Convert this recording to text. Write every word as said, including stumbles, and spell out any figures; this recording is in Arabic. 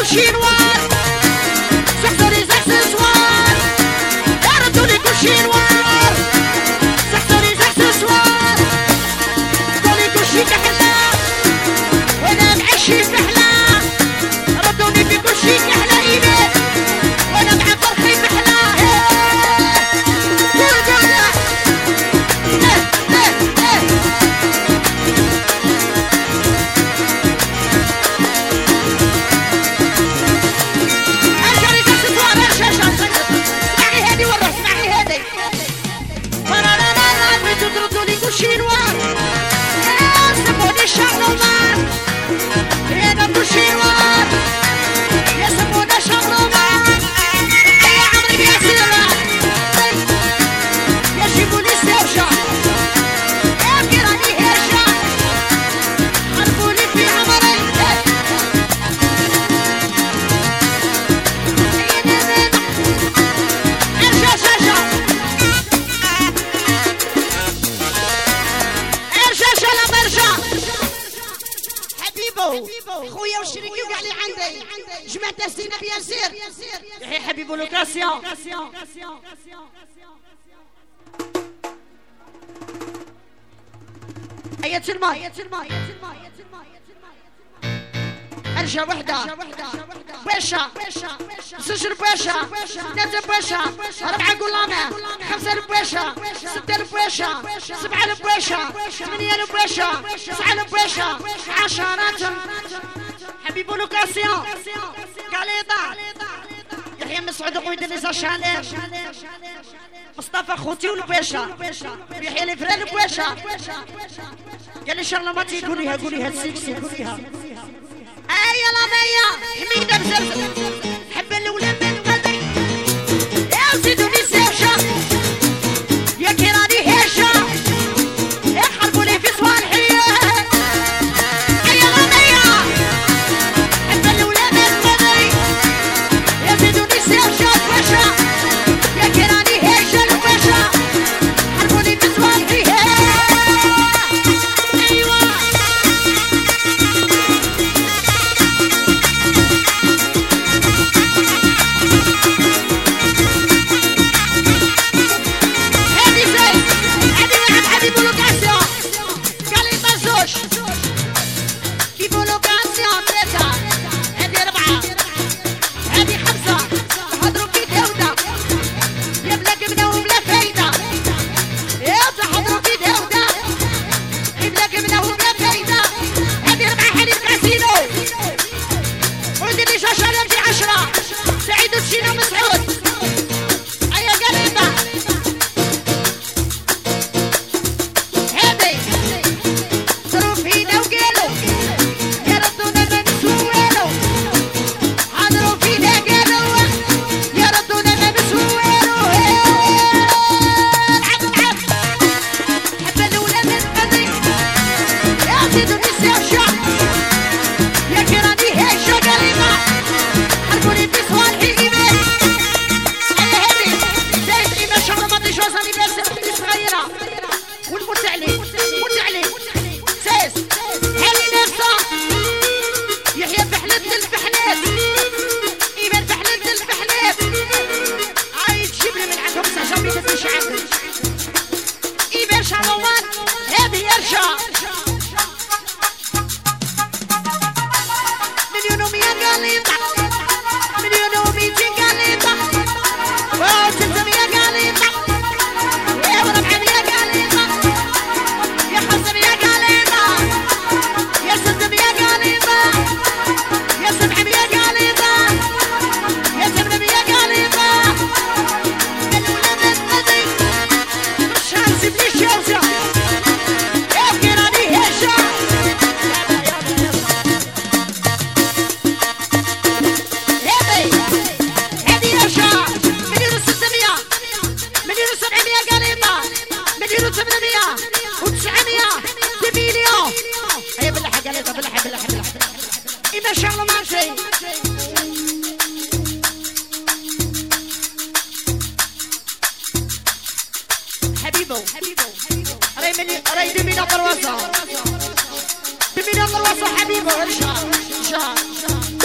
كلشي نوار سحتو لي زاكسسوار ردوا لي كلشي نوار سحتو لي زاكسسوار ردوا لي كلشي كحلة وانا معشي كحلة ردوا لي في كلشي كحلة ايدي وانا مع فرحي كحلة كلشي نوار يا سموني الشهر نوار انا كلشي نوار يا سموني الشهر نوار يا عمري يا سيرة يا جيبولي سيرجع يا كيراني هرجع عرفوني في عمري ارجع شاشة خويا وشريكي وقع لي عندي جمعت السينا بياسير يحيى حبيبو لوكاسيون هيا تلما هيا تلما هيا تلما هيا تلما ارجع وحده باشا زوج باشا ثلاثة باشا أربعة قلامة خمسة باشا ستة باشا سبعة باشا ثمانية باشا تسعة باشا عشرة حبيبو لوكاسيون قاليطة يحيى مسعود قويد النساء شالير مصطفى خوتي والباشا يحيى الفران باشا قال لي شرلماتي قوليها قوليها السكسي قوليها ايا لا ميا حميدة بزرزر حب الاولاد من قلبي يا زيدوني سيرشا يا كيراني هيشا يا حربوني في صوالحي ايا لا ميا حب الاولاد من قلبي يا زيدوني سيرشا باشا يا كيراني هيشا الباشا حربوني في صوالحي حبيبه ارجع ارجع